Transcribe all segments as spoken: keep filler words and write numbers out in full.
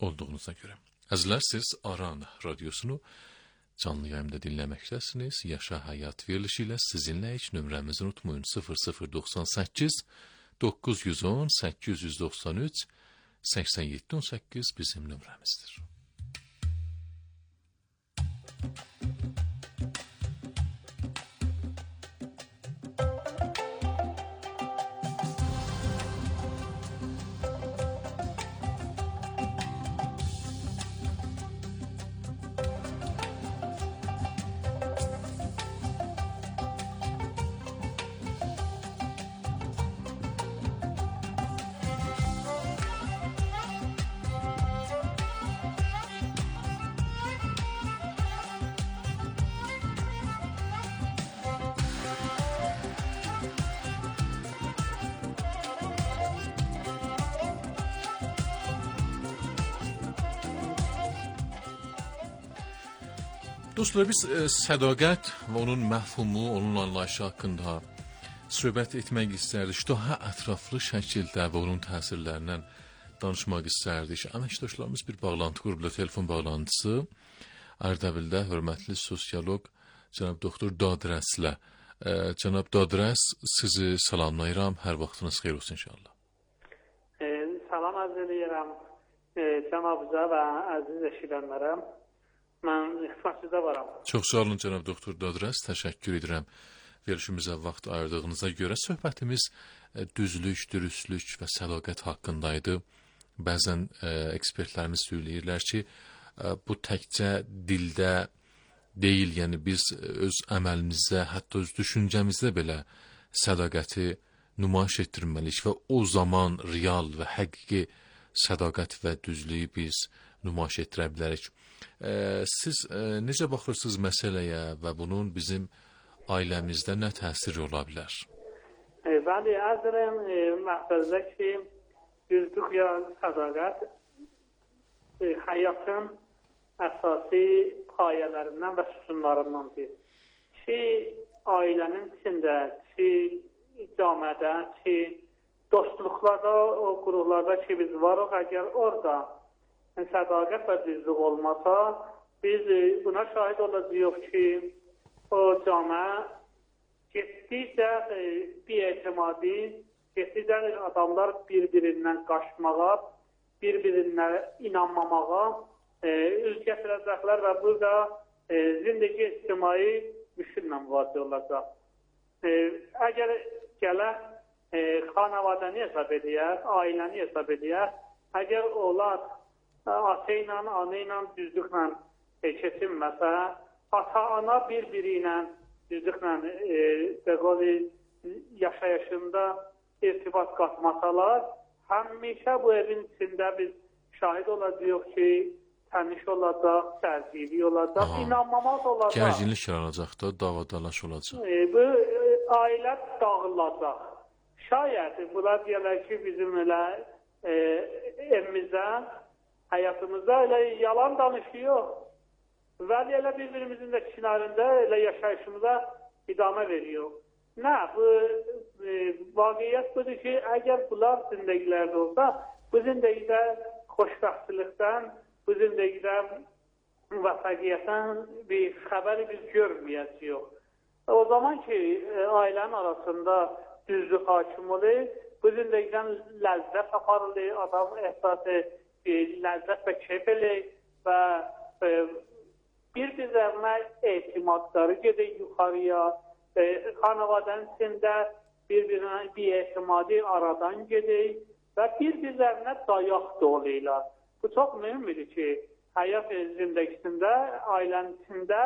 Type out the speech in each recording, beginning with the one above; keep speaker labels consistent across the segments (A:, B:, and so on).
A: olduğunuza görə. Əzizlər, siz Aran radiosunu canlı yayımda dinləməkdəsiniz. Yaşa Həyat verilişi ilə sizinləyik. Nömrəmizi unutmayın. sıfır sıfır doxsan səkkiz doqquz yüz on səkkiz yüz doxsan üç səksən yeddi on səkkiz bizim nömrəmizdir. Dostlar, biz e, sədaqət və onun məfhumu, onun anlayışı haqqında söhbət etmək istərdik. Daha ətraflı şəkildə və onun təsirlərindən danışmaq istərdik. Əməkdaşlarımız bir bağlantı qurublar, telefon bağlantısı. Ərdəbildə hörmətli sosioloq cənab doktor Dadrəslə. E, cənab Dadrəs, sizi salamlayıram. Hər vaxtınız xeyir olsun inşallah.
B: E, salam arz edirəm e, cənabıza və əziz eşidənlərə. Mən xidmətçidə varam.
A: Çox sağ olun cənab doktor Dadrəs, təşəkkür edirəm verilişimizə vaxt ayırdığınıza görə. Söhbətimiz e, düzlük, dürüstlük və sədaqət haqqındaydı. Bəzən e, ekspertlərimiz söyləyirlər ki, e, bu təkcə dildə deyil, yəni biz öz əməlimizdə, hətta öz düşüncəmizdə belə sədaqəti nümayiş etdirməliyik və o zaman real və həqiqi sədaqət və düzlüyü biz nümayiş etdirə bilərik. E, siz e, necə baxırsınız məsələyə və bunun bizim ailəmizdə nə təsiri ola bilər?
B: E, bəli, əzələn e, məqsəddə ki, düzlük ya sədaqət e, həyatın əsasi payələrindən və sütunlarındandır. Ki, ailənin içində, ki, camiədə, ki, dostluqlarda, o qurumlarda ki, biz varıq, əgər orada sədaqət və düzlük olmasa, biz buna şahid olacağıq ki, o camiə getdikcə biyetimadi, getdikcə adamlar bir-birindən qaçmağa, bir-birinə inanmamağa üz gətirəcəklər və burada zindəki ictimai müşkillə müvaziə olacaq. Əgər gələk xanavadəni hesab edək, ailəni hesab edək, əgər onlar ata ilə, ana ilə düzlüklə e, keçinməsə, ata-ana bir-biri ilə düzlüklə e, yaşayışında irtibat qatmasalar, həmişə bu evin içində biz şahid olacağıq ki, təniş olacaq, sərgili olacaq, Aha. inanmamaq olacaq.
A: Gərginlik yaranacaq da, davadalaş olacaq.
B: E, bu e, ailə dağılacaq. Şayət bunlar deyərlər ki, bizim elə e, evimizdə, həyatımızda elə yalan danışıyor. Və elə bir-birimizin də kinarında elə yaşayışımıza idamə veriyor. Nə? Bu e, vaqiyyət budur ki, əgər bunlar zindəgilərdə olsa, bu zindəgidə xoşbəxtlikdən, bu zindəgidə müvəffəqiyyətdən bir xəbəri biz görməyəcəyik. O zaman ki, e, ailənin arasında düzlük hakim olur, bu zindəgidən ləzzət aparılır, adam ehsası E, ləzzət və keyf eləyik və e, bir-birlərinə etimadları gedək yuxarıya, e, xanavadənin içində bir-birinə bir-etimadi aradan gedək və bir-birlərinə dayaq dolayırlar. Bu çox mühümdür ki, həyat zindəgisində, ailənin içində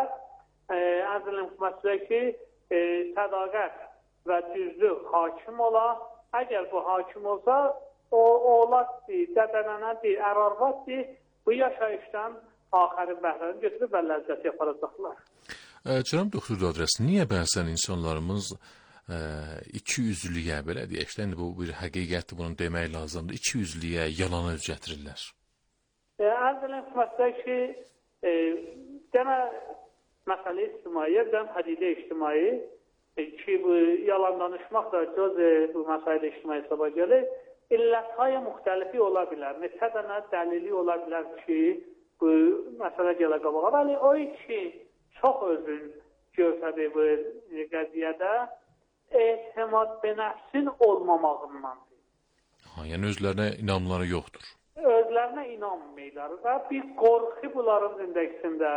B: əzəlin məsələ ki, e, sədaqət və düzlük hakim ola. Əgər bu hakim olsa, o oğlatdır, dədənənədir, ərarvatdır, bu yaşayışdan axəri bəhrəni götürüb və ləzzət yaparacaqlar.
A: E, Cənab doktor Dadrəs, niyə bəzən insanlarımız e, iki üzlüyə, belə deyək, bu bir həqiqətdir, bunu demək lazımdır, iki üzlüyə, yalana üz gətirirlər?
B: E, Əzələn məsələ ki, e, demə məsələ ictimai, demə hədidə ictimai, e, ki, bu yalan danışmaq da göz e, bu məsələ ictimai hesaba gəlir. illəthay müxtəlifi ola bilər. Neçə dənə dəlili ola bilər ki, bu məsələ gələ qabağa. Bəli, o ki, çox özün görsədir bu qəziyyədə etimad be nəfsin olmamağındandır.
A: Ha, yəni özlərinə inamları yoxdur.
B: Özlərinə inanmırlar və bir qorxu bunların zindəgisində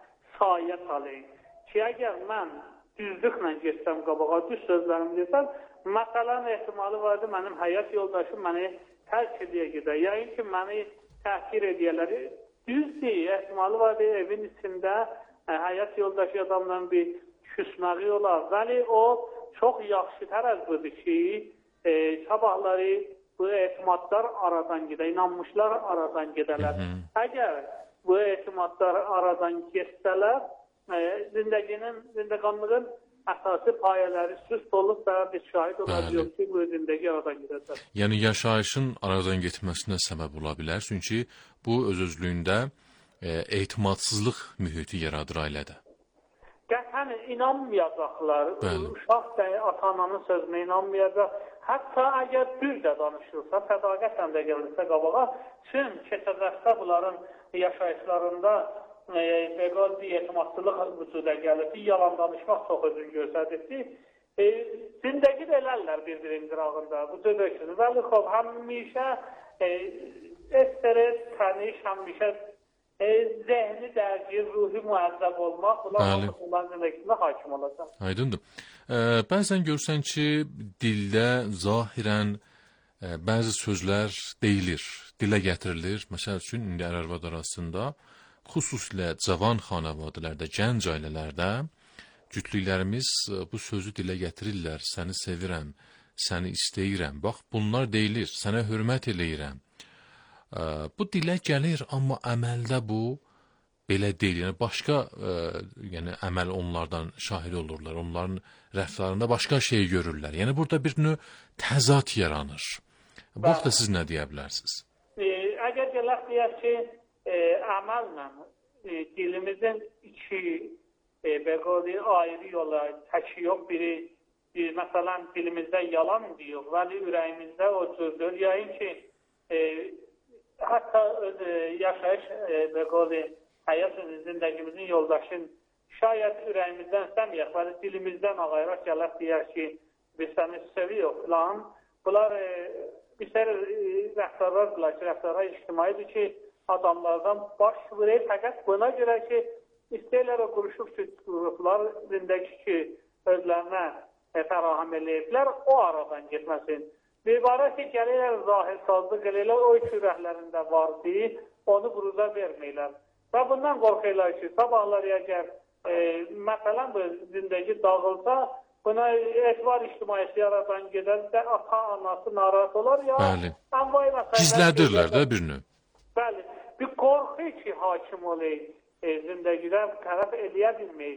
B: sayə salır ki, əgər mən düzlüklə geçsəm qabağa, düz sözlərimi desəm, məsələn ehtimalı vardı, mənim həyat yoldaşım məni tərk ediyə gedə, yəni ki, məni təhqir ediyələri düzdür, ehtimalı vardı, evin içində ə, həyat yoldaşı adamla bir küsməği olar. Bəli, o çox yaxşı tərəz budur ki, e, sabahları bu etimadlar aradan gedə, inanmışlar aradan gedələr. Hı -hı. Əgər bu etimadlar aradan geçsələr, e, zindaginin, zindaganlığın əsası payələri süst olub və biz şahid olacaq ki, bu zindagi aradan gedəcək.
A: Yəni yaşayışın aradan getməsinə səbəb ola bilər, çünki bu öz-özlüyündə e, etimadsızlıq mühiti yaradır ailədə.
B: Qətlən inanmayacaqlar, uşaq da ata-ananın sözünə inanmayacaq. Hətta əgər düz də danışırsa, sədaqətlə də gəlirsə qabağa, tüm keçəcəkdə bunların yaşayışlarında e, beqal bir etimadsızlıq vücuda gəlir, bir yalan danışmaq çox özün göstərir ki, e, zindəgi də elərlər bir-birinin qırağında, bu cür öküdür. Bəli, xop, həmişə e, estres, təniş, həmişə e, zəhni dərgir, ruhi müəzzəb olmaq, bunların zindəgisində hakim olacaq.
A: Aydındır. Ə, bəzən görsən ki, dildə zahirən ə, bəzi sözlər deyilir, dilə gətirilir. Məsəl üçün, indi ər-arvad arasında, xüsusilə cavan xanavadələrdə, gənc ailələrdə cütlüklərimiz bu sözü dilə gətirirlər. Səni sevirəm, səni istəyirəm. Bax, bunlar deyilir, sənə hörmət eləyirəm. Ə, bu dilə gəlir, amma əməldə bu belə deyil. Yəni başqa ə, yəni əməl onlardan şahid olurlar. Onların rəftarında başqa şey görürlər. Yəni burada bir növ təzad yaranır. Bu haqda siz nə deyə bilərsiniz?
B: E, əgər gələk deyək ki, e, əməllə e, dilimizin iki e, bəqalı ayrı yola təki yox, biri bir, məsələn dilimizdə yalan diyor, vəli ürəyimizdə o cüzdür. Yəni ki, e, hətta öz e, yaşayış e, bəqalı həyat zindagimizin yoldaşın şayət ürəyimizdən istəməyək, bəli dilimizdən ağayraq gələk deyək ki, biz səni seviyor filan. Bunlar e, bir sər e, rəftarlardırlar ki, rəftarlar ictimaidir ki, adamlardan baş vurur, fəqət buna görə ki, istəyirlər o quruşuq qruplar zindəki ki, özlərinə e, fərahəm eləyiblər, o aradan getməsin. Bir ibarət ki, gəlirlər zahir sazlıq eləyirlər, o iki ürəklərində vardı, onu quruza verməyirlər. Və bundan qorxuylar ki, sabahları əgər e, məsələn bu zindəgi dağılsa, buna etibar ictimaiyyəti yaradan gedərsə, ata, anası narahat olar ya.
A: Bəli. Gizlədirlər də bir növ.
B: Bəli. Bir qorxu ki, hakim olayı e, zindəgidə tərəf eləyə bilməyik.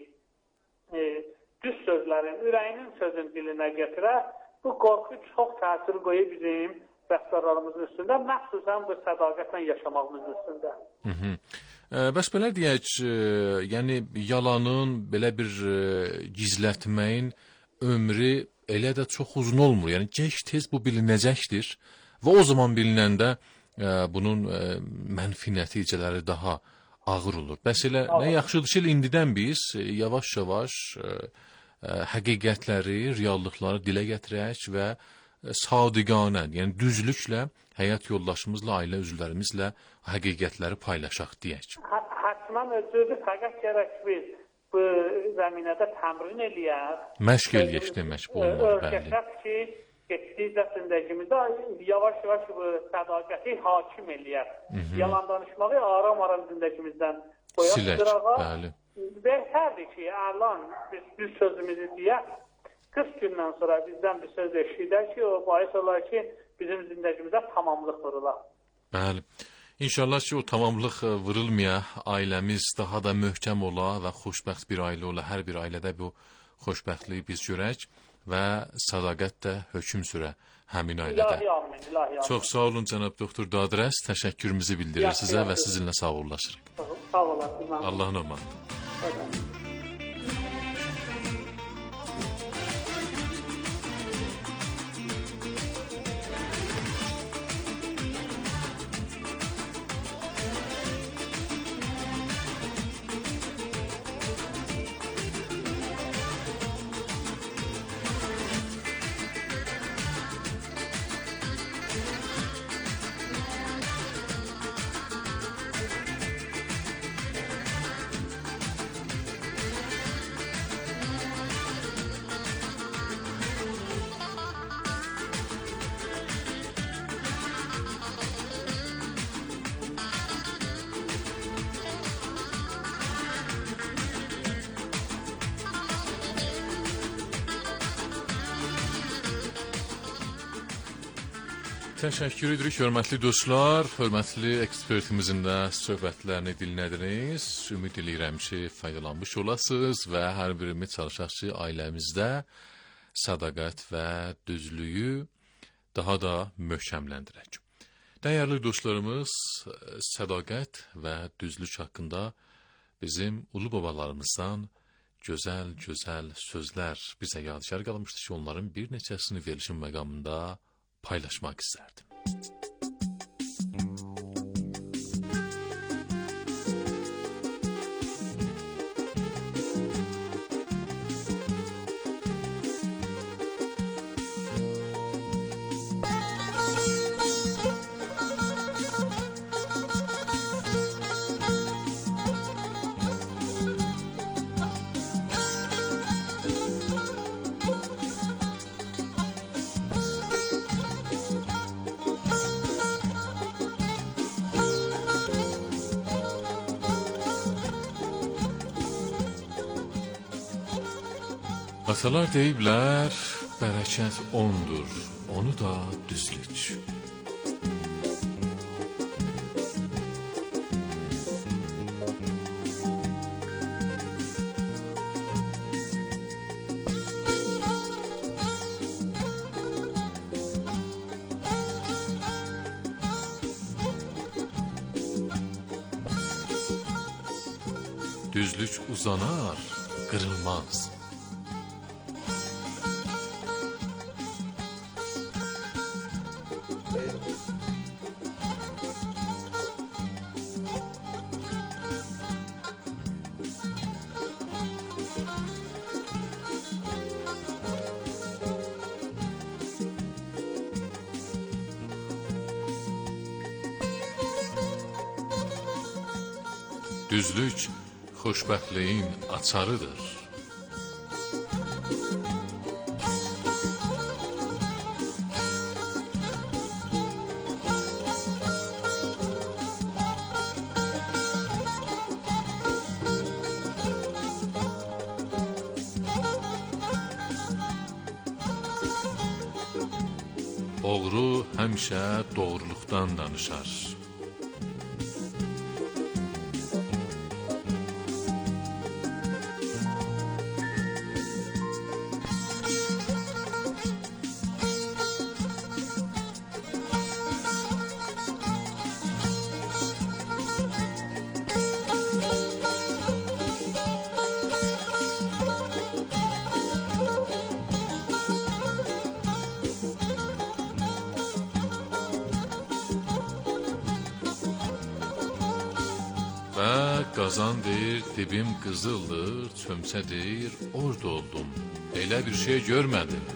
B: E, düz sözlərin, ürəyinin sözün dilinə gətirər. Bu qorxu çox təsir qoyur bizim rəftarlarımızın üstündə, məxsusən bu sədaqətlə yaşamağımızın üstündə.
A: Hı hı. Bəs belə deyək, e, yəni yalanın, belə bir e, gizlətməyin ömrü elə də çox uzun olmur. Yəni gec-tez bu bilinəcəkdir və o zaman bilinəndə e, bunun e, mənfi nəticələri daha ağır olur. Bəs elə nə yaxşıdır ki, indidən biz e, yavaş-yavaş e, e, həqiqətləri, reallıqları dilə gətirək və e, sadiqanə, yəni düzlüklə həyat yoldaşımızla, ailə üzvlərimizlə həqiqətləri paylaşaq deyək.
B: Həttəmən özüdür, fəqət gərək biz bu zəminədə təmrin eləyək.
A: Məşq eləyək demək bu olmalı, bəli.
B: Öyrəşək ki, getdikcə zindagimizdə yavaş-yavaş bu sədaqəti hakim eləyək. Yalan danışmağı aram-aram zindagimizdən qoyaq.
A: Silək, bəli.
B: Bəhərdir ki, əlan biz düz sözümüzü deyək, qırx gündən sonra bizdən bir söz eşidək ki, o bahis olar ki, bizim zindagimizdə tamamlıq vurulaq.
A: Bəli. İnşallah ki, o tamamlıq vurulmaya, ailəmiz daha da möhkəm ola və xoşbəxt bir ailə ola. Hər bir ailədə bu xoşbəxtliyi biz görək və sədaqət də hökm sürə həmin ailədə.
B: İlahi amin, ilahi amin.
A: Çox sağ olun cənab doktor Dadrəs. Təşəkkürümüzü bildirir sizə və sizinlə sağollaşırıq.
B: Sağ olasın.
A: Allahın amanı. Təşəkkür edirik, hörmətli dostlar, hörmətli ekspertimizin də söhbətlərini dinlədiniz. Ümid edirəm ki, faydalanmış olasınız və hər birimiz çalışaq ki, ailəmizdə sədaqət və düzlüyü daha da möhkəmləndirək. Dəyərli dostlarımız, sədaqət və düzlük haqqında bizim ulu babalarımızdan gözəl-gözəl sözlər bizə yadigar qalmışdı ki, onların bir neçəsini verilişin məqamında paylaşmak isterdim. Atalar deyiblər, bərəkət ondur, onu da düzlük. Düzlük uzanar, kırılmaz. Düzlük xoşbəxtliyin açarıdır. Oğru həmişə doğruluqdan danışar. Və qazan deyir, dibim qızıldır, çömçə deyir, orada oldum, elə bir şey görmədim.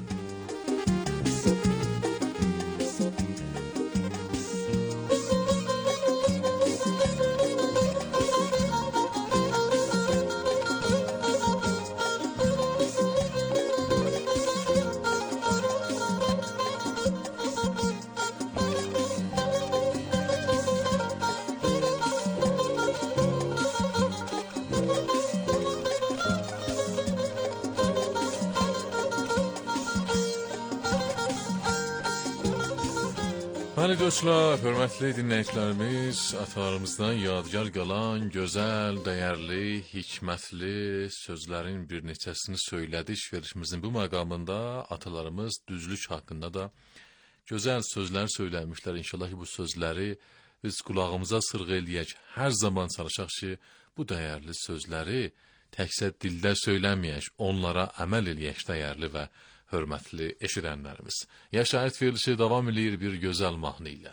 A: Bəli dostlar, hörmətli dinləyicilərimiz, atalarımızdan yadigar qalan gözəl, dəyərli, hikmətli sözlərin bir neçəsini söylədik. Verilişimizin bu məqamında atalarımız düzlük haqqında da gözəl sözlər söyləmişlər. İnşallah ki, bu sözləri biz qulağımıza sırğa eləyək. Hər zaman çalışaq ki, bu dəyərli sözləri təkcə dildə söyləməyək, onlara əməl eləyək dəyərli və hörmətli eşidənlərimiz. Yaşayət verilişi davam edir bir gözəl mahnı ilə.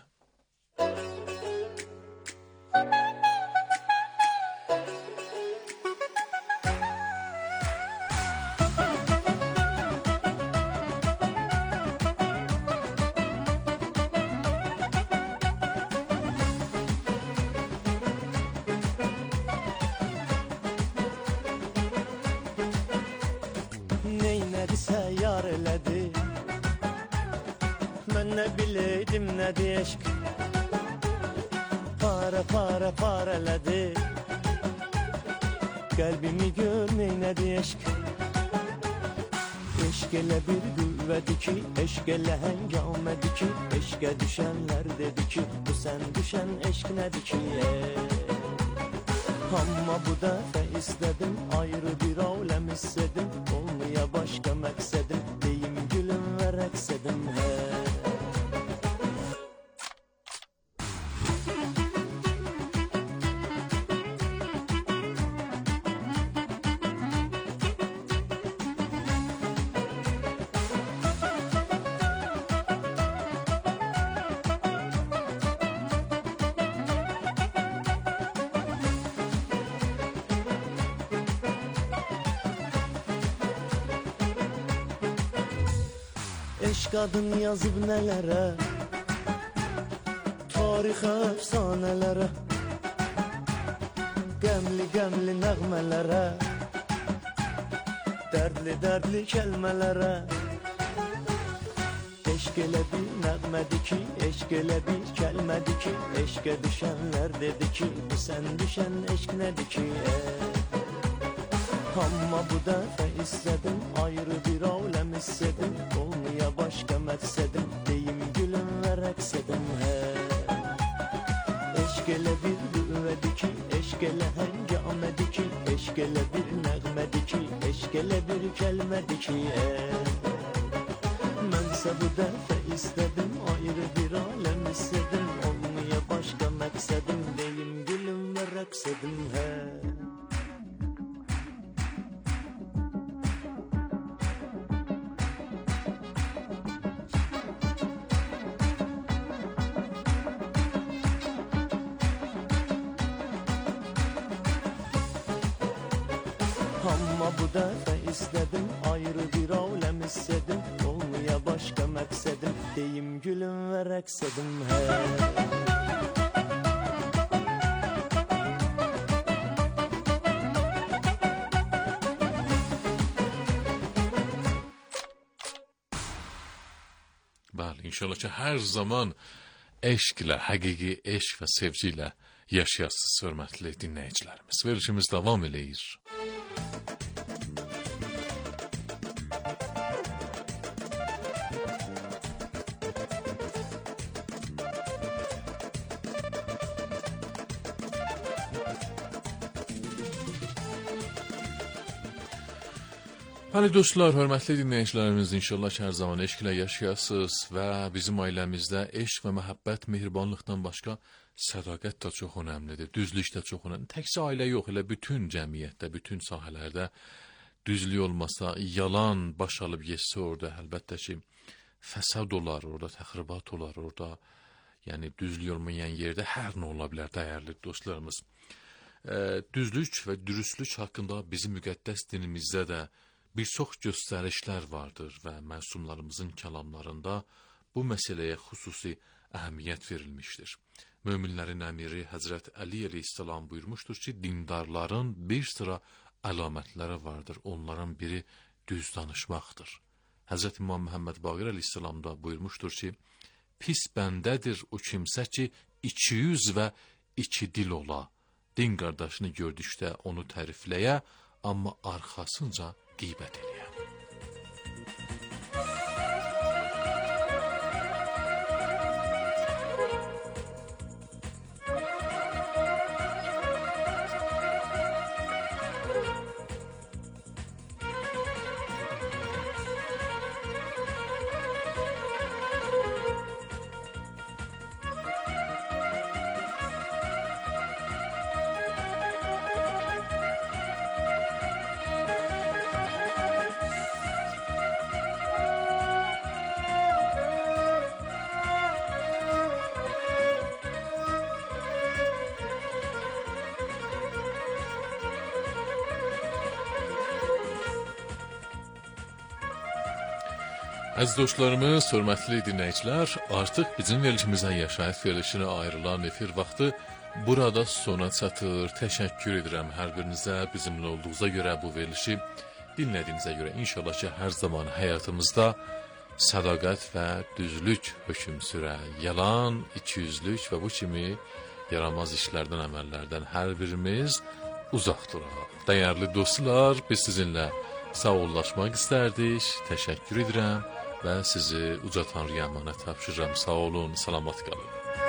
C: Neynədisə yar elədi, mən nə biləydim nədir eşq. Para para para elədi, qəlbimi gör neynədi eşq. Eşq elə bir qüvvədir ki, eşq elə həngamədir ki, eşqə düşənlər dedi ki, bu sən düşən eşq nədir ki, ey. Amma bu dəfə istədim, ayrı bir aləm hissedim, olmaya başqa məqsədim, deyim gülüm və rəqs edim, hey. Eşq adın yazıb nələrə, tarixə, əfsanələrə, qəmli-qəmli nəğmələrə, dərdli-dərdli kəlmələrə. Eşq elə bir nəğmədir ki, eşq elə bir kəlmədir ki, eşqə düşənlər dedi ki, bu sən düşən eşq nədir ki, ey. Amma bu dəfə istədim, ayrı bir aləm hissedim, olmaya başqa məqsədim, deyim gülüm və rəqs edim, hey. Eşq elə bir qüvvədir ki, eşq elə həngamədir ki, eşq elə bir nəğmədir ki, eşq elə bir kəlmədir ki, ey. Mənsə bu dəfə istədim, ayrı bir aləm hissedim, olmaya başqa məqsədim, deyim gülüm və rəqs edim, hey. Amma bu dəfə istədim, ayrı bir aləm hissedim, olmaya başqa məqsədim, deyim gülüm və rəqs edim, hey.
A: Bəli, inşallah ki, hər zaman eşqlə, həqiqi eşq və sevgi ilə yaşayasınız, hörmətli dinləyicilərimiz. Verilişimiz davam eləyir. Bəli dostlar, hörmətli dinləyicilərimiz, inşallah ki, hər zaman eşqlə yaşayasınız və bizim ailəmizdə eşq və məhəbbət, mehribanlıqdan başqa sədaqət də çox önəmlidir, düzlük də çox önəmlidir. Təkcə ailə yox, elə bütün cəmiyyətdə, bütün sahələrdə düzlük olmasa, yalan baş alıb yesə orada, əlbəttə ki, fəsad olar orada, təxribat olar orada, yəni düzlük olmayan yerdə hər nə ola bilər, dəyərli dostlarımız. E, düzlük və dürüstlük haqqında bizim müqəddəs dinimizdə də bir çox göstərişlər vardır və məsumlarımızın kəlamlarında bu məsələyə xüsusi əhəmiyyət verilmişdir. Möminlərin əmiri Həzrət Əli əleyhissalam buyurmuşdur ki, dindarların bir sıra əlamətləri vardır. Onların biri düz danışmaqdır. Həzrət İmam Məhəmməd Baqir əleyhissalam da buyurmuşdur ki, pis bəndədir o kimsə ki, iki yüz və iki dil ola. Din qardaşını gördükdə onu tərifləyə, amma arxasınca qeybət eləyə. Əziz dostlarımız, hörmətli dinləyicilər, artıq bizim verilişimizə yaşayış verilişinə ayrılan efir vaxtı burada sona çatır. Təşəkkür edirəm hər birinizə, bizimlə olduğunuza görə, bu verilişi dinlədiyinizə görə. İnşallah ki, hər zaman həyatımızda sədaqət və düzlük hökm sürə, yalan, ikiyüzlük və bu kimi yaramaz işlərdən, əməllərdən hər birimiz uzaq duraq. Dəyərli dostlar, biz sizinlə sağollaşmaq istərdik. Təşəkkür edirəm və sizi uca Tanrıya əmanət tapşırıram. Sağ olun, salamat qalın.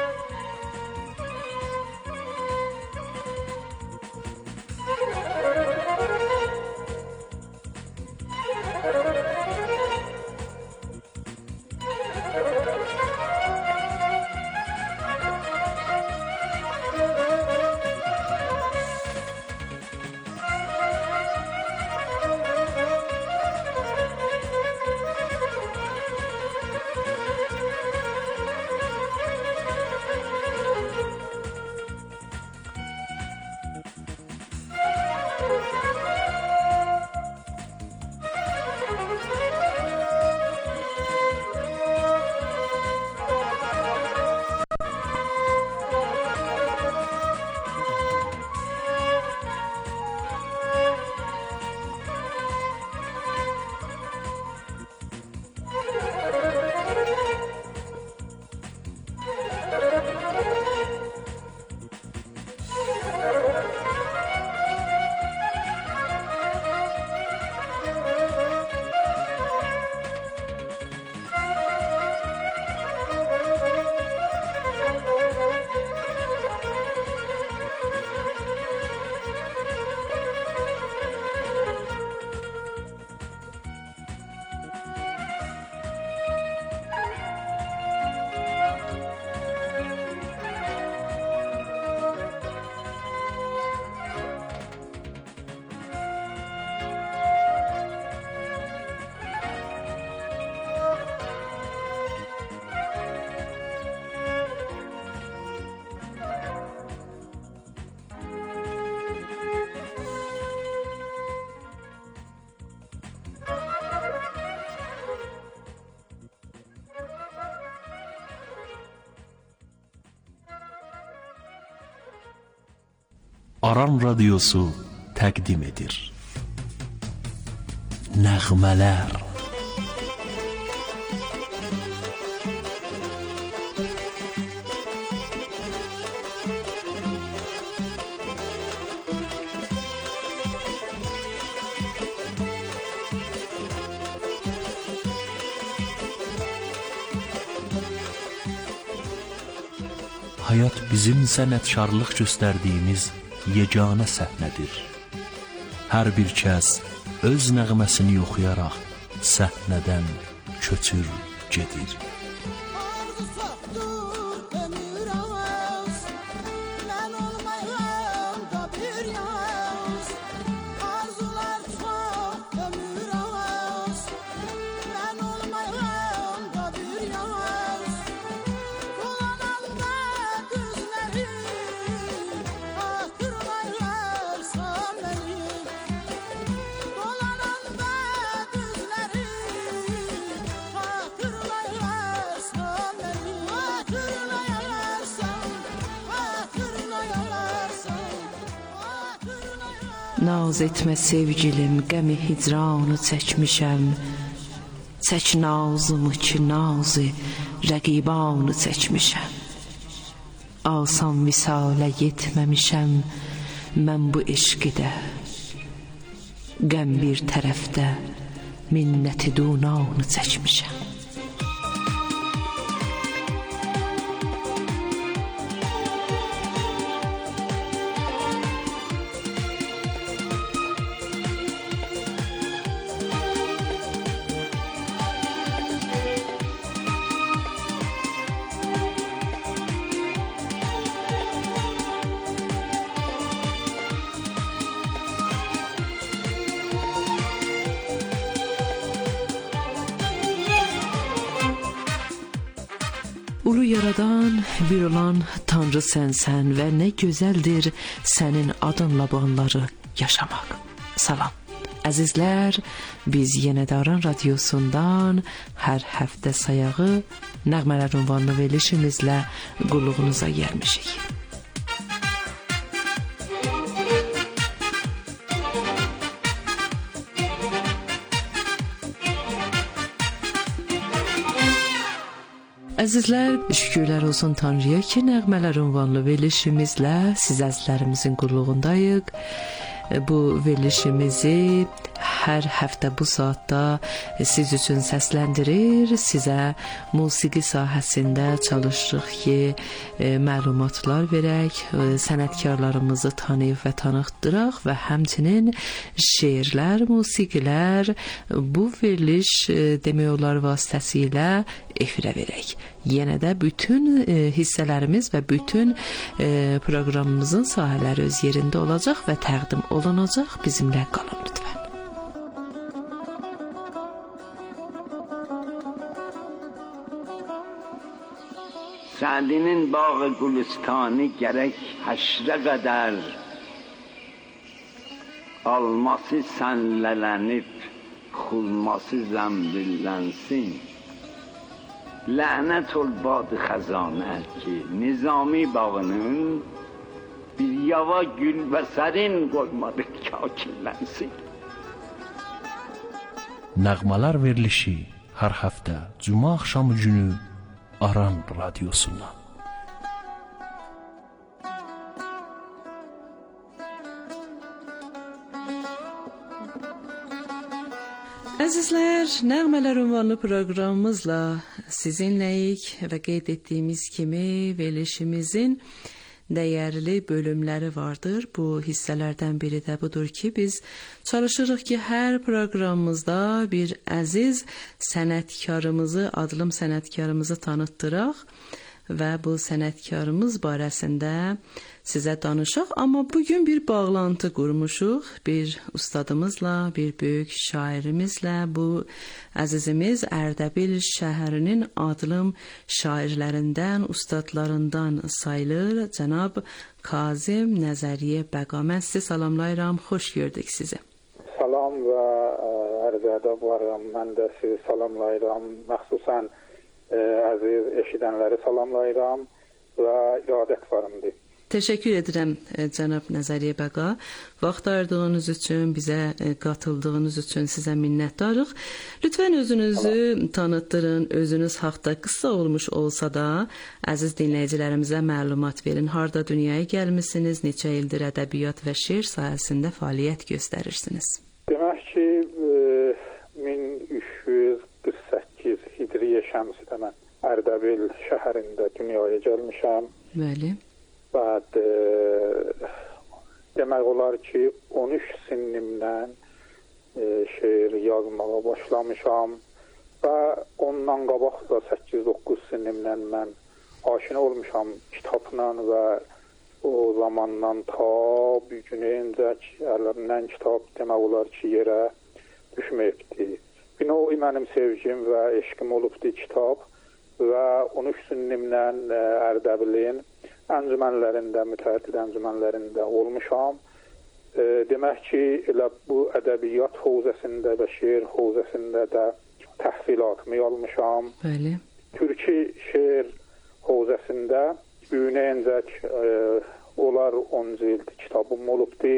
C: Aran Radyosu təqdim edir. Nəğmələr. Hayat bizim sənətkarlıq göstərdiyimiz yeganə səhnədir. Hər bir kəs öz nəğməsini oxuyaraq səhnədən köçür gedir.
D: Naz etmə sevgilim, qəmi hicranı çəkmişəm. Çək nazımı ki, nazı rəqibanı çəkmişəm. Asan visalə yetməmişəm mən bu eşqidə. Qəm bir tərəfdə minnəti dunanı çəkmişəm. Ulu yaradan bir olan Tanrı sənsən və nə gözəldir sənin adınla bu anları yaşamaq. Salam. Əzizlər, biz yenə də Aran Radyosundan hər həftə sayağı nəğmələr ünvanlı verilişimizlə qulluğunuza gəlmişik. Əzizlər, şükürlər olsun Tanrıya ki, nəğmələr ünvanlı verilişimizlə siz əzizlərimizin qulluğundayıq. Bu verilişimizi hər həftə bu saatda siz üçün səsləndirir, sizə musiqi sahəsində çalışırıq ki, e, məlumatlar verək, e, sənətkarlarımızı tanıyıb və tanıtdıraq və həmçinin şeirlər, musiqilər bu veriliş e, demək olar vasitəsilə efirə verək. Yenə də bütün e, hissələrimiz və bütün e, proqramımızın sahələri öz yerində olacaq və təqdim olunacaq. Bizimlə qalın lütfən.
E: Sa'dinin bağı gülüstanı gerek haşre kadar alması senlelenip xulması zembillensin. Lanet ol bad xazane ki Nizami bağının bir yava gül ve serin koymadı kakillensin.
F: Nəğmələr verilişi hər həftə cümə axşamı günü Aran Radyosu'nda.
D: Əzizlər, Nəğmələr ünvanlı proqramımızla sizinləyik və qeyd etdiyimiz kimi verilişimizin dəyərli bölümləri vardır. Bu hissələrdən biri də budur ki, biz çalışırıq ki, hər proqramımızda bir əziz sənətkarımızı, adlım sənətkarımızı tanıtdıraq və bu sənətkarımız barəsində sizə danışaq. Amma bugün bir bağlantı qurmuşuq bir ustadımızla, bir böyük şairimizlə. Bu əzizimiz Ərdəbil şəhərinin adlım şairlərindən, ustadlarından sayılır. Cənab Kazım Nəzəriyə Bəqa. Mən sizi salamlayıram, xoş gördük sizi.
G: Salam və ərz ədəb varım. Mən də sizi salamlayıram. Məxsusən ə, əziz eşidənləri salamlayıram və iradət varımdır.
D: Təşəkkür edirəm cənab Nəzəriyə Bəqa. Vaxt ayırdığınız üçün, bizə qatıldığınız üçün sizə minnətdarıq. Lütfən özünüzü tanıtdırın, özünüz haqda qısa olmuş olsa da əziz dinləyicilərimizə məlumat verin. Harda dünyaya gəlmisiniz, neçə ildir ədəbiyyat və şeir sahəsində fəaliyyət göstərirsiniz?
G: Demək ki, min üç yüz qırx səkkiz Hicriyyə şəmsidə mən Ərdəbil şəhərində dünyaya gəlmişəm.
D: Bəli.
G: Bəd, e, demək olar ki, on üç sinimdən e, şeir yazmağa başlamışam və ondan qabaq da səkkiz doqquz sinimdən mən aşina olmuşam kitabla və o zamandan ta bu günə incək əlimdən kitab demək olar ki, yerə düşməyibdi. Bir növ mənim sevgim və eşqim olubdu kitab və on üç sinimdən e, Ərdəbilin əncümənlərində, mütəəddid əncümənlərində olmuşam. E, demək ki, elə bu ədəbiyyat hövzəsində və şeir hövzəsində də təhsilatımı almışam.
D: Bəli.
G: Türki şeir hövzəsində büyünəyincək e, olar on cild kitabım olubdu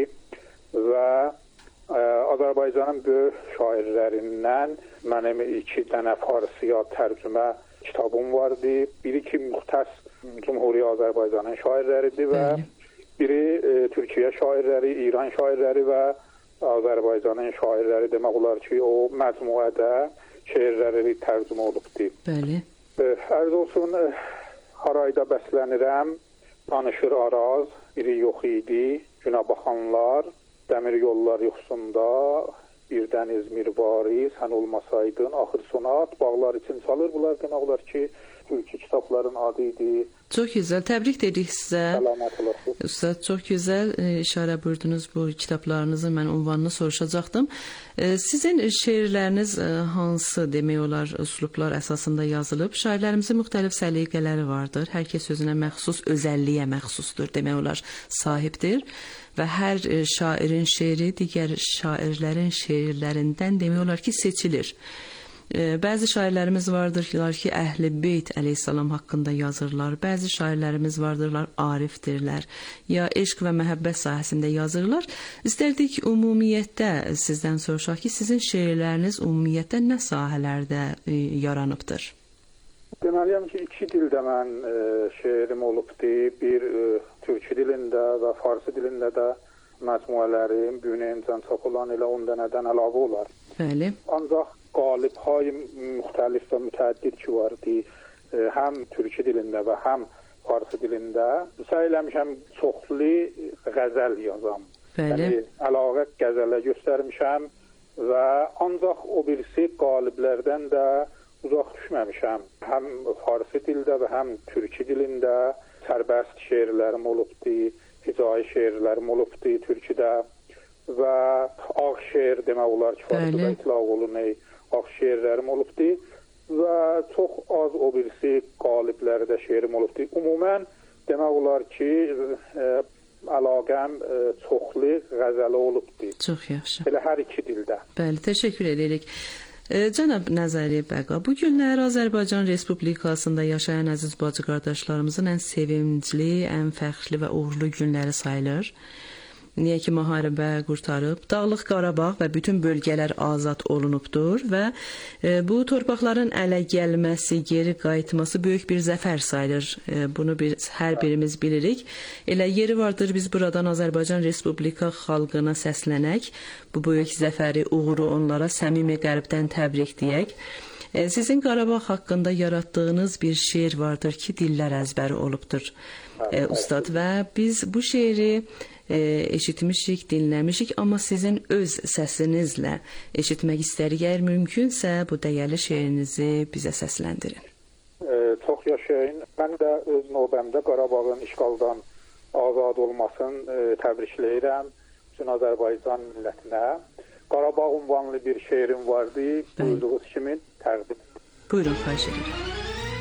G: və e, Azərbaycanın böyük şairlərindən mənim iki dənə farsiya tərcümə kitabım vardı. Biri ki, müxtəs Cumhuriyyə Azərbaycanın şairləridir və biri e, Türkiyə şairləri, İran şairləri və Azərbaycanın şairləri demək olar ki, o məcmuədə şeirləri tərcümə olubdur.
D: Bəli.
G: E, ərz olsun, e, harayda bəslənirəm, danışır Araz, biri yox idi, günə baxanlar, dəmir yollar yoxsunda, bir dəniz mirvari, sən olmasaydın, axır sonat, bağlar için çalır. Bunlar demək olar ki, Türkçe kitabların adı idi.
D: Çox gözəl, təbrik edirik sizə.
G: Salamat olasınız.
D: Ustad, çox gözəl e, işarə buyurdunuz bu kitablarınızı, mən ünvanını soruşacaqdım. E, sizin şeirləriniz e, hansı demək olar üslublar əsasında yazılıb? Şairlərimizin müxtəlif səliqələri vardır. Hər kəs özünə məxsus özəlliyə məxsusdur, demək olar sahibdir. Və hər e, şairin şeiri digər şairlərin şeirlərindən demək olar ki, seçilir. Bəzi şairlərimiz vardırlar ki, Əhl-i Beyt əleyhissalam haqqında yazırlar. Bəzi şairlərimiz vardırlar, arifdirlər. Ya eşq və məhəbbət sahəsində yazırlar. İstərdik ümumiyyətdə sizdən soruşaq ki, sizin şeirləriniz ümumiyyətdə nə sahələrdə e, yaranıbdır?
G: Deməliyəm ki, iki dildə mən e, şeirim olubdu. Bir e, türkçü dilində və farsı dilində də məcmuələrin bünyəyincən çap olan elə on dənədən əlavə olar.
D: Bəli.
G: Ancaq qalibhay müxtəlif və mütəəddid ki vardı, həm türkü dilində və həm farsı dilində. Səy eləmişəm çoxlu qəzəl yazam.
D: Bəli.
G: Yəni, əlaqə qəzələ göstərmişəm və ancaq o birisi qaliblərdən də uzaq düşməmişəm. Həm farsı dildə və həm türkü dilində sərbəst şeirlərim olubdu, hicai şeirlərim olubdu türküdə və ağ şeir demək olar ki, farsıda itlaq olunur, ağ şeirlərim olubdu və çox az o birisi qaliblərdə şeirim olubdu. Ümumən demək olar ki, e, əlaqəm e, çoxlu qəzələ olubdu.
D: Çox yaxşı.
G: Elə hər iki dildə.
D: Bəli, təşəkkür edirik. E, Cənab Nəzəri Bəqa, bu günlər Azərbaycan Respublikasında yaşayan əziz bacı qardaşlarımızın ən sevincli, ən fəxrli və uğurlu günləri sayılır. Niyə ki, müharibə qurtarıb, Dağlıq Qarabağ və bütün bölgələr azad olunubdur və e, bu torpaqların ələ gəlməsi, geri qayıtması böyük bir zəfər sayılır. E, bunu biz hər birimiz bilirik. Elə yeri vardır biz buradan Azərbaycan Respublika xalqına səslənək, bu böyük zəfəri, uğuru onlara səmimi qəlbdən təbrik deyək. E, sizin Qarabağ haqqında yaratdığınız bir şeir vardır ki, dillər əzbəri olubdur, e, ustad, və biz bu şeiri E, eşitmişik, dinləmişik, amma sizin öz səsinizlə eşitmək istərik. Əgər mümkünsə bu dəyərli şeirinizi bizə səsləndirin.
G: E, çox yaşayın. Mən də öz növbəmdə Qarabağın işğaldan azad olmasını e, təbrikləyirəm bütün Azərbaycan millətinə. Qarabağ ünvanlı bir şeirim vardı, buyurduğunuz kimi təqdim.
D: Buyurun, xahiş edirəm.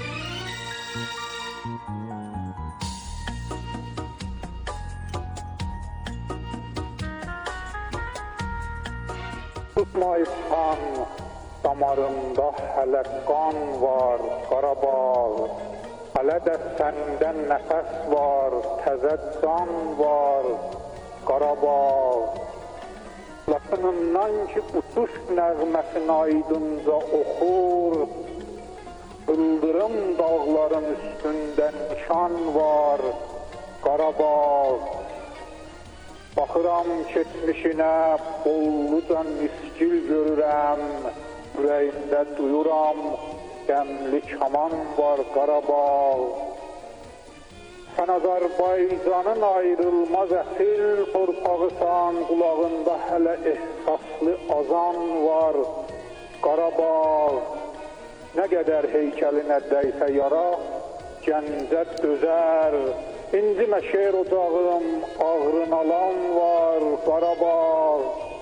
G: Tutmayıb kan, damarında hələ qan var, Qarabağ. Hələ də səndən nəfəs var, təzə can var, Qarabağ. Latınından ki uçuş nəğməsin aydınca oxur, Yıldırım dağların üstündə nişan var, Qarabağ. Baxıram keçmişinə, bolluca miskil görürəm, ürəyində duyuram, qəmli kaman var, Qarabağ. Sən Azərbaycanın ayrılmaz əsil torpağısan, qulağında hələ ehsaslı azan var, Qarabağ. Nə qədər heykəlinə dəysə yara, gəncə dözər, İncimə şeir ocağım, ağrın alan var, Qarabağ.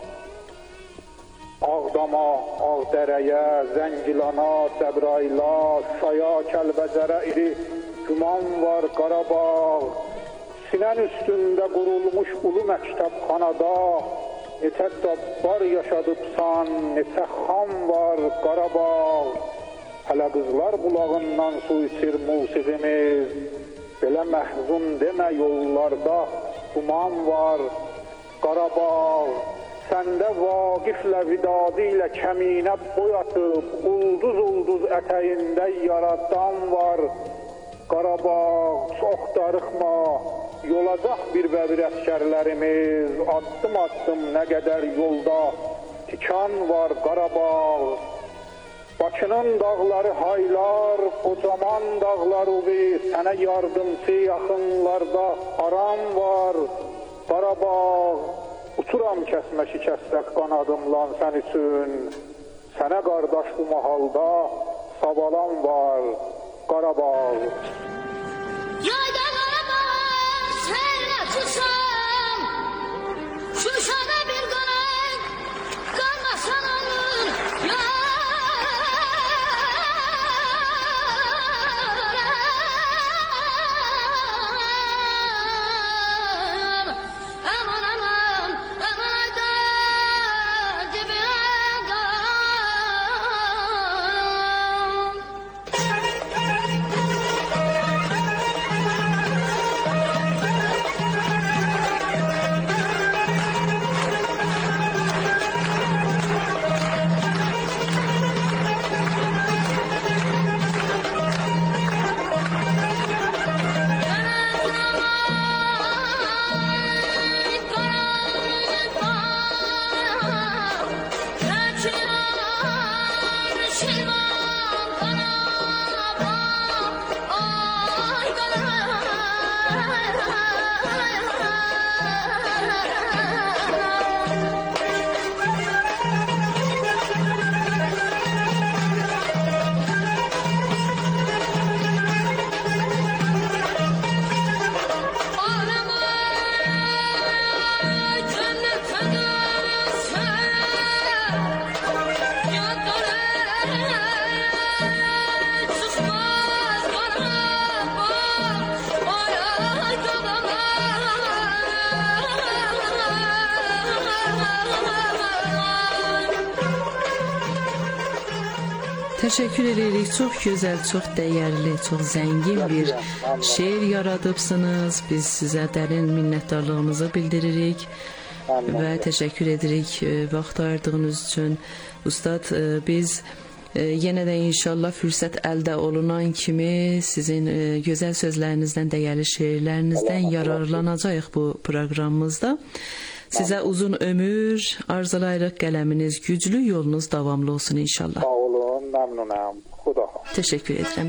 G: Ağdama, Ağdərəyə, Zəngilana, Cəbrayla, Şaya, Kəlbəcərə iri güman var, Qarabağ. Sinən üstündə qurulmuş ulu məktəbxanada, neçə dabbar yaşadıbsan, neçə xan var, Qarabağ. Hələ qızlar bulağından su içir musiqimiz, belə məhzun demə yollarda duman var, Qarabağ. Səndə Vaqiflə Vidadi ilə kəminə boy atıb, ulduz-ulduz ətəyində yaradan var, Qarabağ. Çox darıxma, yolacaq bir bəbir əskərlərimiz, addım-addım nə qədər yolda tikan var, Qarabağ. Bakının dağları haylar, kocaman dağlar ubi, sənə yardımcı yaxınlarda aram var, Qarabağ. Uçuram kəsmə şikəstək qanadımla sən üçün, sənə qardaş bu mahalda savalan var, Qarabağ.
H: Yayda Qarabağ, sərlə çıxsam, Şuşada bir qanat, qalmasan olur, ya.
D: Təşəkkür edirik. Çox gözəl, çox dəyərli, çox zəngin bir şeir yaradıbsınız. Biz sizə dərin minnətdarlığımızı bildiririk və təşəkkür edirik vaxt ayırdığınız üçün. Ustad, biz yenə də inşallah fürsət əldə olunan kimi sizin gözəl sözlərinizdən, dəyərli şeirlərinizdən yararlanacağıq bu proqramımızda. Sizə uzun ömür arzulayırıq, qələminiz güclü, yolunuz davamlı olsun inşallah.
G: Sağ olun, məmnunam. Xuda.
D: Təşəkkür edirəm.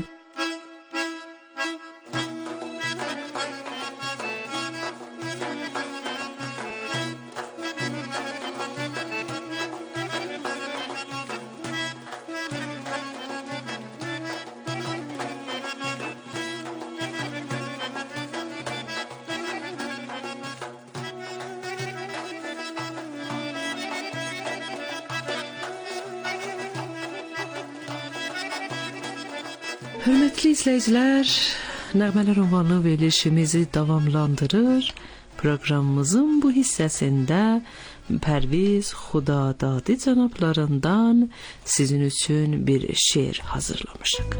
D: Hörmətli izləyicilər, Nəğmələr ünvanlı verilişimizi davamlandırır. Proqramımızın bu hissəsində Pərviz Xudadadi cənablarından sizin üçün bir şeir hazırlamışıq.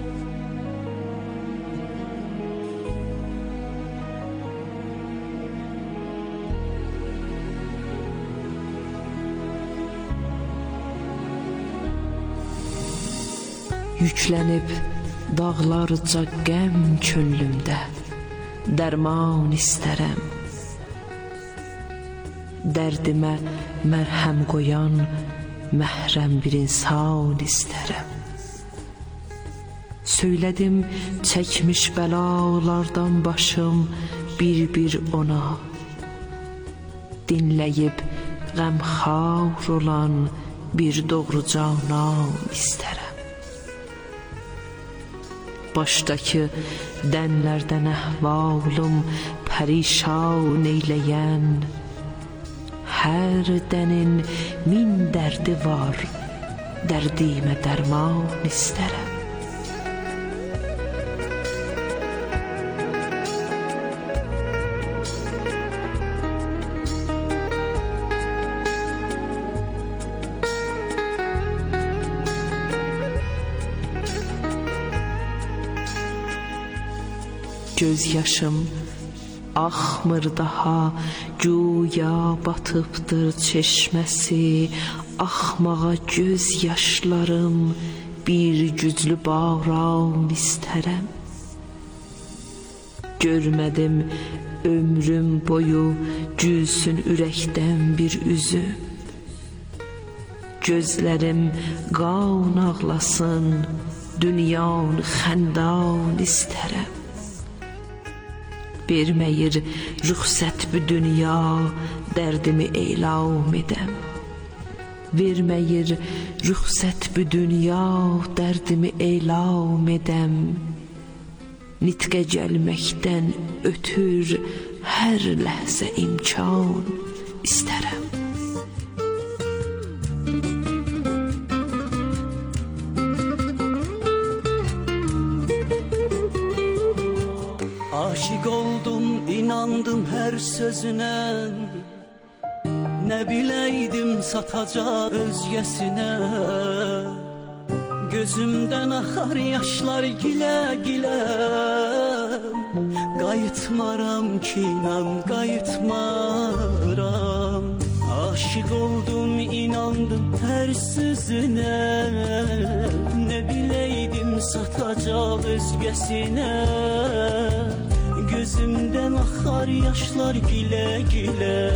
D: Yüklənib dağlarca qəm çöllümdə dərman istərəm. Dərdimə mərhəm qoyan məhrəm bir insan istərəm. Söylədim çəkmiş bəlalardan başım bir-bir ona. Dinləyib qəmxar olan bir doğru canan istərəm. Başdakı dənlərdən əhvalım pərişan eyləyən, hər dənin min dərdi var, dərdimə dərman istərəm. Göz yaşım axmır daha, güya batıbdır çeşməsi. Axmağa göz yaşlarım bir güclü baran istərəm. Görmədim ömrüm boyu gülsün ürəkdən bir üzüm. Gözlərim qan ağlasın, dünyanı xəndan istərəm. Verməyir rüxsət bu dünya, dərdimi elam edəm. Verməyir rüxsət bu dünya, dərdimi elam edəm. Nitqə gəlməkdən ötür hər ləhzə imkan istərəm.
C: Aşık oldum, inandım her sözüne. Ne bileydim satacak özgesine. Gözümden akar yaşlar gile gile. Qayıtmaram ki inan, qayıtmaram. Aşık oldum, inandım her sözüne. Ne bileydim satacak özgesine. Gözümden akar yaşlar gile gile.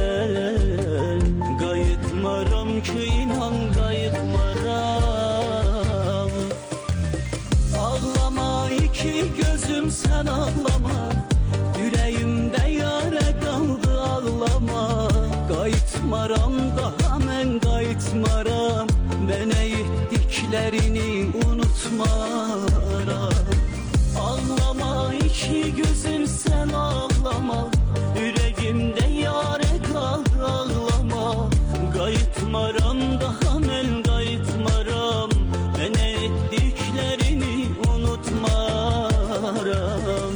C: Qayıtmaram ki inan, qayıtmaram. Ağlama iki gözüm, sen ağlama. Yüreğimde yara kaldı, ağlama. Qayıtmaram daha mən qayıtmaram. Mənə etdiklərini unutmaram. Ağlama iki gözüm, sen ağlama. Yüreğimde yara kaldı, ağlama. Qayıtmaram daha mən qayıtmaram. Mənə etdiklərini unutmaram.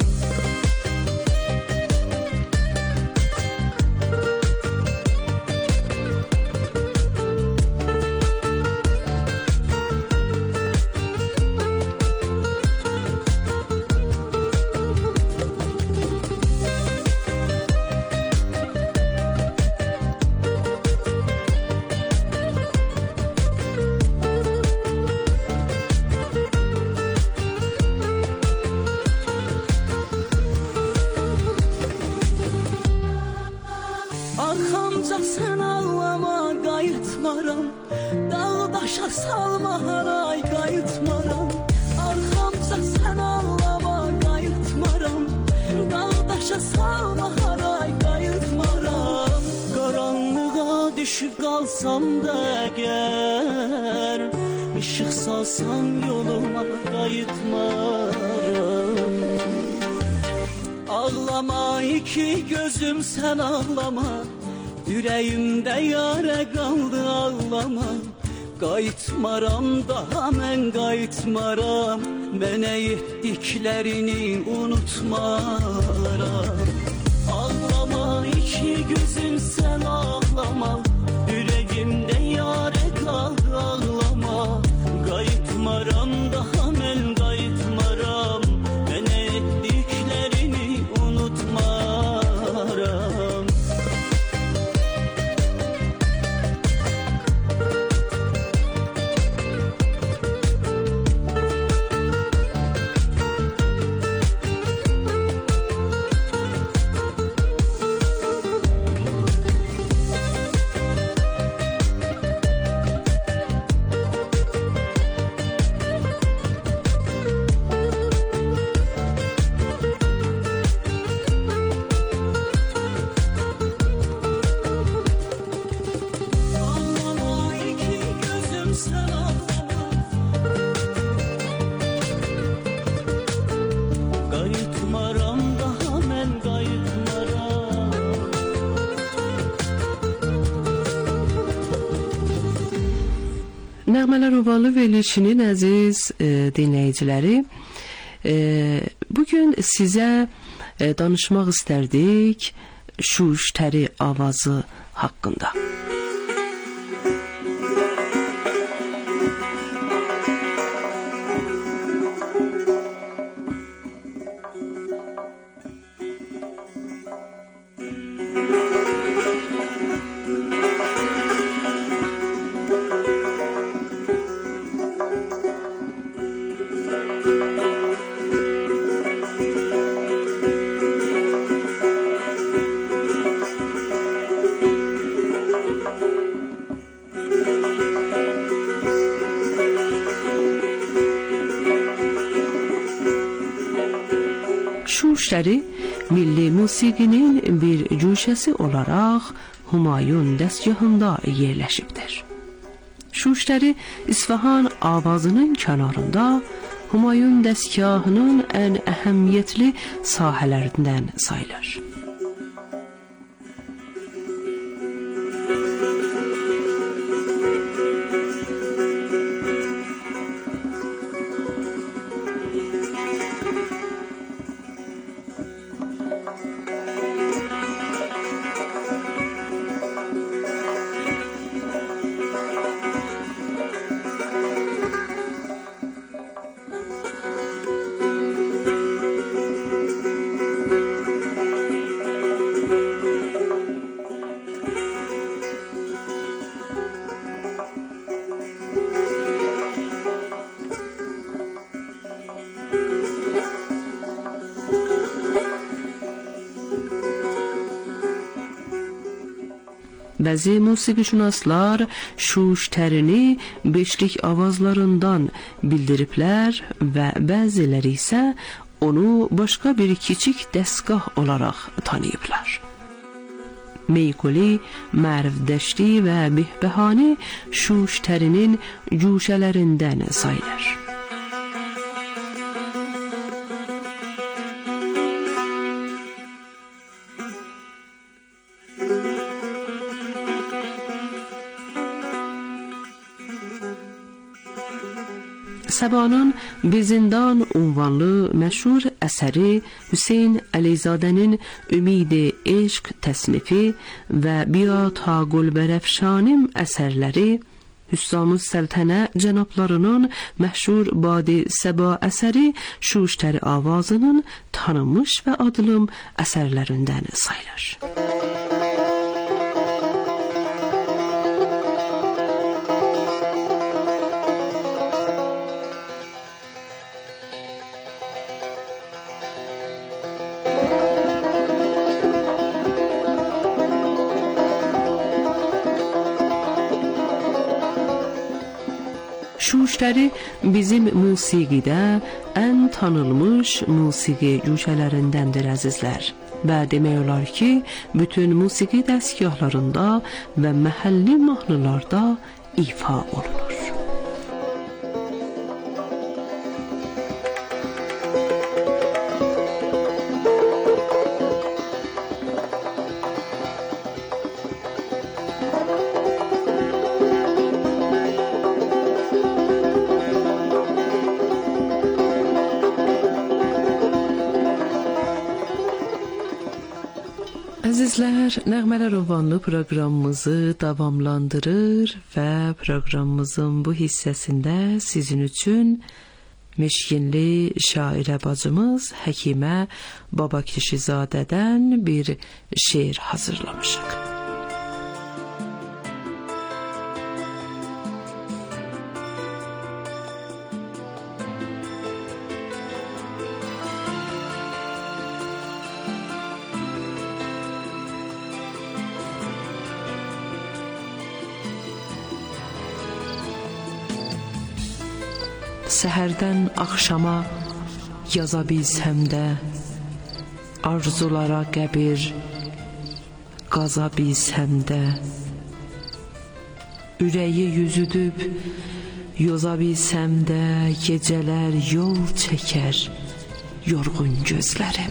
C: Arxamca sən ağlama, qayıtmaram. Dağ daşa salma, haray qayıtmaram. Arxamca sən ağlama, qayıtmaram. Dağ daşa salma, haray qayıtmaram. Qaranlığa düşüb qalsam da əgər, işıq salsan yoluma qayıtmaram. Ağlama iki gözüm, sən ağlama. Ürəyimdə yarə qaldı, ağlama. Qayıtmaram, daha mən qayıtmaram. Mənə etdiklərini unutmaram. Ağlama iki gözüm, sən ağlama. Ürəyimdə yarə qaldı, ağlama. Qayıtmaram, daha mən qayıtmaram. Mənə etdiklərini unutmaram.
D: Nəğmələr Ovalı verilişinin əziz e, dinləyiciləri, e, bugün sizə e, danışmaq istərdik Şuş təri avazı haqqında. Şuş təri milli musiqinin bir cüşəsi olaraq Humayun dəstgahında yerləşibdir. Şuş təri İsfahan avazının kənarında Humayun dəstgahının ən əhəmiyyətli sahələrindən sayılır. Bəzi musiqişünaslar Şuş tərini beşlik avazlarından bildiriblər və bəziləri isə onu başqa bir kiçik dəstgah olaraq tanıyıblar. Meykuli, Mərvdəşti və Bihbəhani Şuş tərinin cüşələrindən sayılır. Səbanın Bizindan unvanlı məşhur əsəri Hüseyn Əliyzadənin Ümid-i Eşq təsnifi və Biata Gülbərəfşanim əsərləri, Hüssam-ı Səltənə cənablarının məşhur Badi Səba əsəri Şuş təri avazının tanınmış və adılım əsərlərindən sayılır. Şuşləri bizim musiqidə ən tanınmış musiqi güşələrindəndir əzizlər. Və demək olar ki, bütün musiqi dəstgahlarında və məhəlli mahnılarda ifa olunur. Əzizlər, Nəğmələr Ovanlı proqramımızı davamlandırır və proqramımızın bu hissəsində sizin üçün Meşkinli şairə bacımız Həkimə Babakişizadədən bir şeir hazırlamışıq. Səhərdən axşama yaza bilsəm də, arzulara qəbir qaza bilsəm də, ürəyi yüzüdüb yoza bilsəm də, gecələr yol çəkər yorğun gözlərim.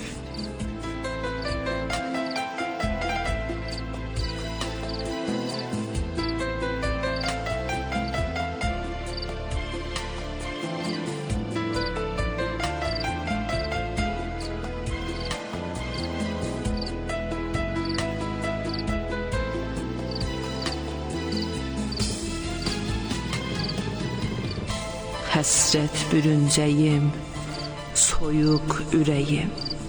D: Həsrət bürüncəyim, soyuq ürəyim,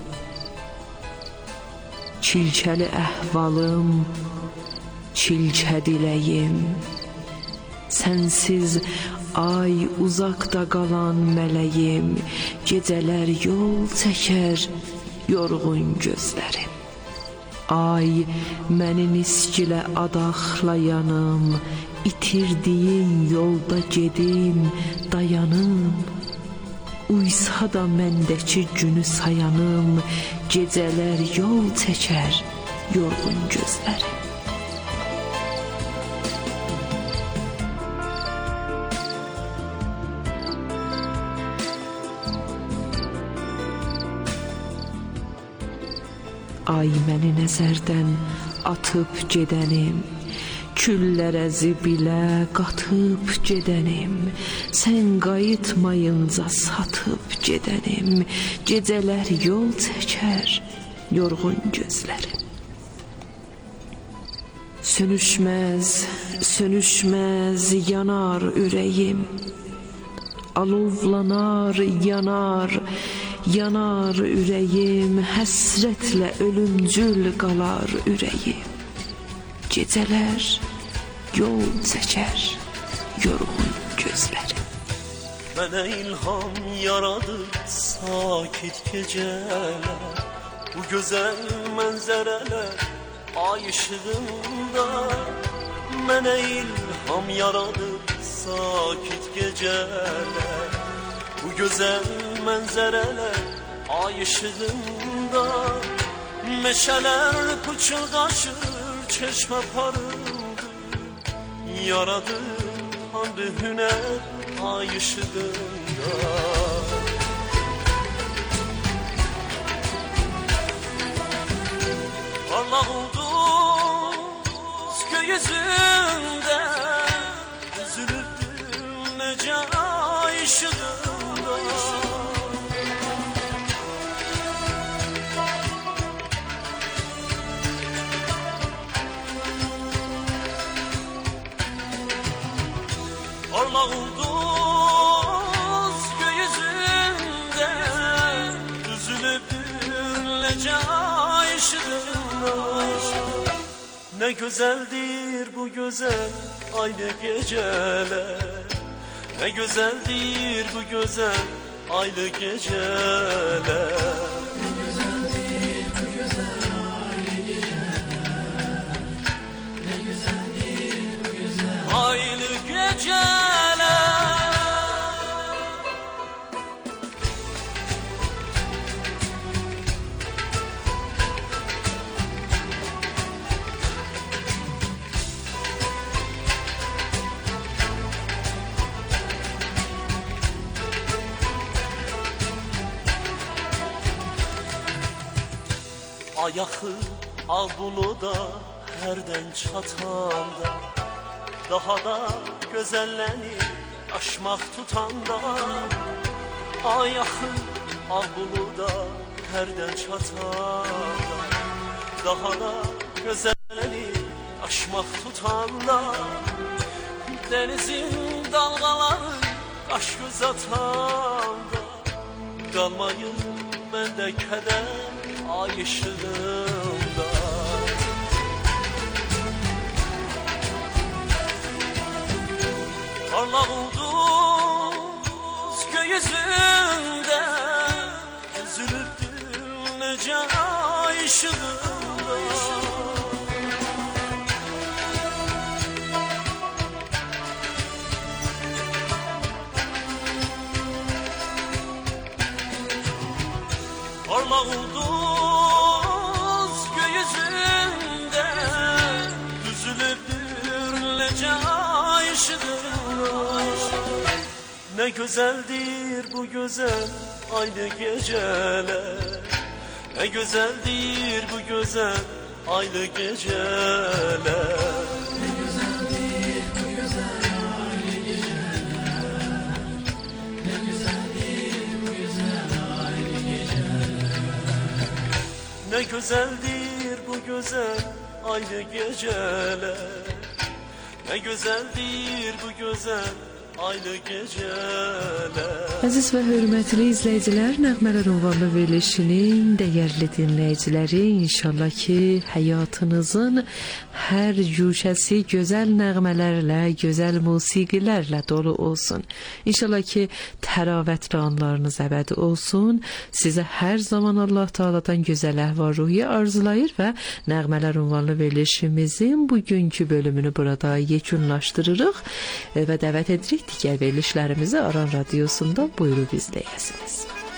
D: çilçəli əhvalım, çilçə diləyim, sənsiz ay uzaqda qalan mələyim, gecələr yol çəkər yorğun gözlərim. Ay məni niskilə adaxlayanım, İtirdiyin yolda gedim, dayanım. Uysa da məndəki günü sayanım, gecələr yol çəkər yorğun gözlərim. Ay məni nəzərdən atıb gedənim, küllərə zibilə qatıb gedənim, sən qayıtmayınca satıb gedənim, gecələr yol çəkər yorğun gözlərim. Sönüşməz, sönüşməz yanar ürəyim, alovlanar, yanar, yanar ürəyim, həsrətlə ölümcül qalar ürəyim. Gecələr yol çəkər yorğun gözlərim.
C: Mənə ilham yaradı sakit gecələr, bu gözəl mənzərələr ay işığında. Mənə ilham yaradı sakit gecələr, bu gözəl mənzərələr ay işığında. Meşələr pıçıldaşır, çeşme parıldı, yaradı hamd-ı hüner ay ışığında. Parlak oldu gökyüzünde, üzülürdüm nece ay ışığında. Parlak ulduz gökyüzünde, düzülüp ünlece ay ışığında. Ne güzeldir bu güzel aynı geceler, ne güzeldir bu güzel aynı geceler. Aynı geceler Ayağı al buluda herden çatanda, daha da gözellenir aşmaq tutanda. Ayağı al buluda herden çatanda, daha da gözellenir aşmaq tutanda. Denizin dalgaları qaş göz atanda, qalmayın məndə kədər ay ışığında. Parlaq ulduz gökyüzündə üzülübdür necə ay ışığında. Parlaq ulduz gökyüzündə düzülübdür necə ay ışığında. Ne güzeldir bu güzel aynı geceler, ne güzeldir bu güzel aynı geceler. Ne güzeldir bu güzel aynı geceler, ne güzeldir bu güzel aynı geceler. Ne güzeldir bu güzel aynı geceler, ne güzeldir bu güzel aynı geceler.
D: Əziz və hörmətli izləyicilər, Nəğmələr ünvanlı verilişinin dəyərli dinləyiciləri, inşallah ki, həyatınızın hər güşəsi gözəl nəğmələrlə, gözəl musiqilərlə dolu olsun. İnşallah ki, təravətli anlarınız əbədi olsun. Sizə hər zaman Allah Taala'dan gözəl əhval-ruhiyyə arzulayır və Nəğmələr ünvanlı verilişimizin bugünkü bölümünü burada yekunlaşdırırıq və dəvət edirik digər verilişlərimizi Aran Radiosu'nda buyurub izləyəsiniz.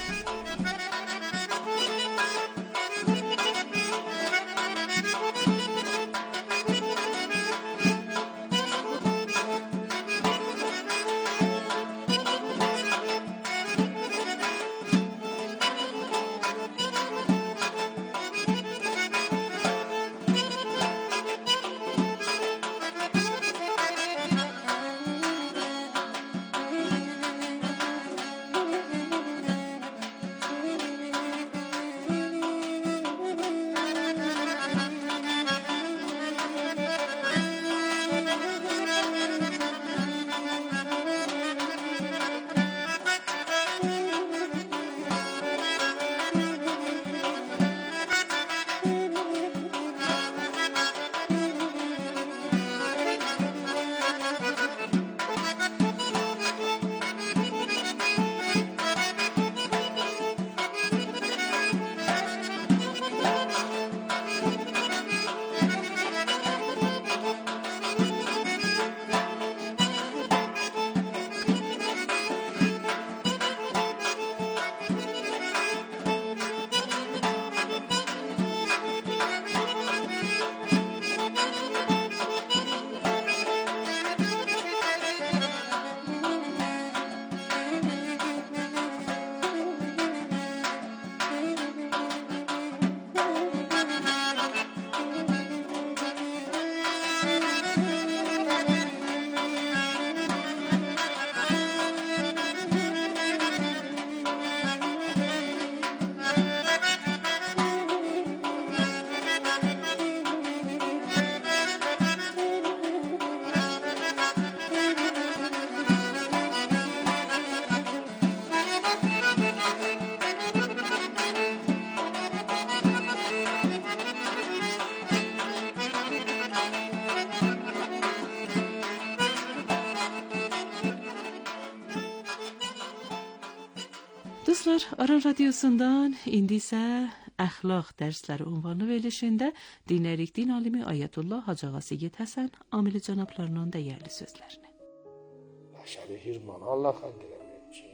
D: Dostlar, Aran Radiosu'ndan indi isə əxlaq dərsləri ünvanlı verilişində dinləyirik din alimi Ayətullah Hacı Ağa Seyid Həsən Amili cənablarının dəyərli sözlərini.
I: Bəşəri hirman Allah xalq eləmir ki,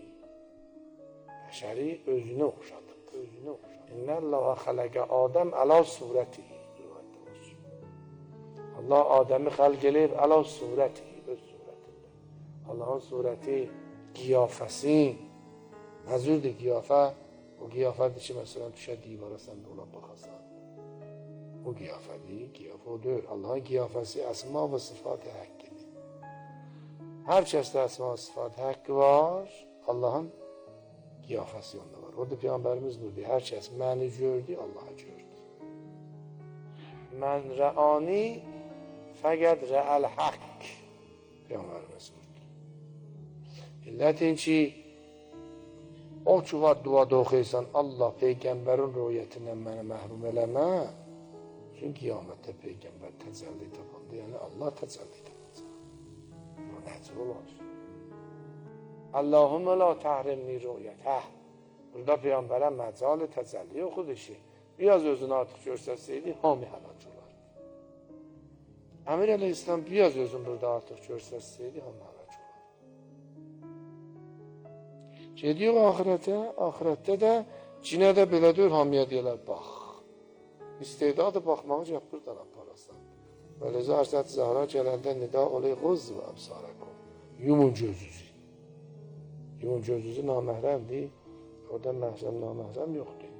I: bəşəri özünə oxşadıb, özünə oxşadıb. İnnəllaha xaləqə Adəm əla surəti. Allah Adəmi xalq eləyib əla surəti, öz surətində. Allahın surəti, qiyafəsi, məzurdur qiyafə, o qiyafədir ki, məsələn, düşə divara sən də ona baxasan. o qiyafə deyil, qiyafə o deyil. Allahın qiyafəsi əsma və sıfat-ı həqqidir. Hər kəsdə əsma və sıfat-ı həqqi var, Allahın qiyafəsi onda var. Orada Peyğəmbərimiz buyurdu, hər kəs məni gördü, Allah'a gördü. Mən rəani fəqət rəəl haqq. Peyğəmbərimiz buyurdu. İllətin ki, o ki var duada oxuysan, Allah Peyğəmbərin rüyətindən məni məhrum eləmə. Çünki qiyamətdə Peyğəmbər təcəlli tapanda, yəni Allah təcəlli tapacaq. Bu nəcr olar. Allahümme la təhrimni rüyətəh. Burada Peyğəmbərə məcal təcəlli oxudu ki, biraz özünü artıq görsətsəydi, hamı həlak olar. Əmir əleyhisselam biraz özünü burada artıq görsətsəydi, hamı həlak olar. Gediyor ahirətə, ahirətdə də cinə də belə deyir, hamıya deyirlər, bax. İstedadı baxmağı yapırdan aparasan. Böylece Hazreti Zahra gələndə nida olay qoz və əbsarəkum. Yumun gözünüzü. Yumun gözünüzü naməhrəmdir. Orada məhrəm, naməhrəm yoxdur.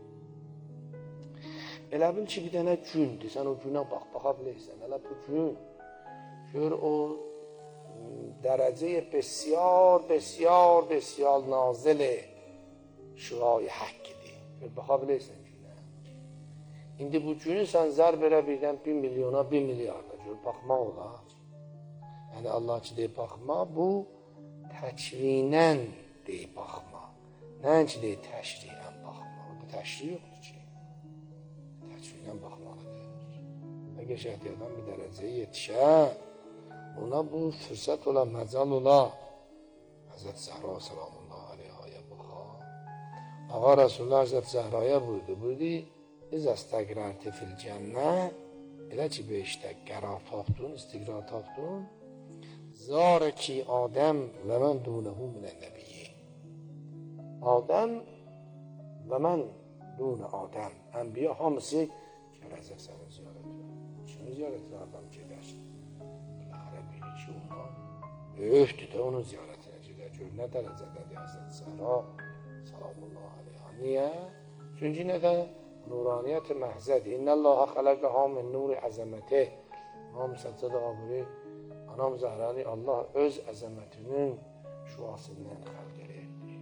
I: Elə bil ki, bir dənə gündür. Sən o günə bax, baxa bilirsən. Elə bu gün gör o dərəcəyə bəsyar, bəsyar, bəsyar nazil şüay haqqidir. Gör, baxa bilirsən. İndi bu günü sən zərb verə birdən bir milyona, bir milyarda gör, baxmaq olar. Yəni Allah ki, deyib baxma, bu təkvinən deyib baxma. Nəinki deyib təşriən baxma. Orada təşri yoxdur ki. Təkvinən baxmalıdır. Əgər şəhdiyadan bir dərəcəyə yetişə, ona bu fürsət ola, məcal ola. Həzrət Zəhra salamullah aleyhaya baxa. Ağa Rasulullah Həzrət Zəhraya buyurdu, buyurdu, İz əstəqrərti fil cənnə, elə ki, beşdə qərar tapdun, istiqrar tapdun, zarə ki, Adəm və mən dunəhu minə nəbiyyi. Adəm və mən dunə Adəm. Ənbiya hamısı gələcək sənin ziyarətə. Kimi ziyarətə adam gedər? Bilərə bilir ki, ondan böyükdür də onun ziyarətinə gedər. Gör, nə dərəcədədir Həzrət Zəhra, salamullah aleyha. Niyə? Çünki nədən? Nuraniyyət-i məhzədir. İnnəllaha xələqəhə min nuri əzəmətih. İmam Səccad Ağabey, anam Zəhrani Allah öz əzəmətinin şüasından xəlq eləyirdi.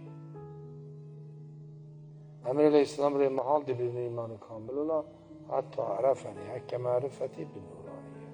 I: Əmir əleyhisselam rey mahaldir bir imanı kamil ola, hətta ərəfəni, həkkə mərifəti bin nur.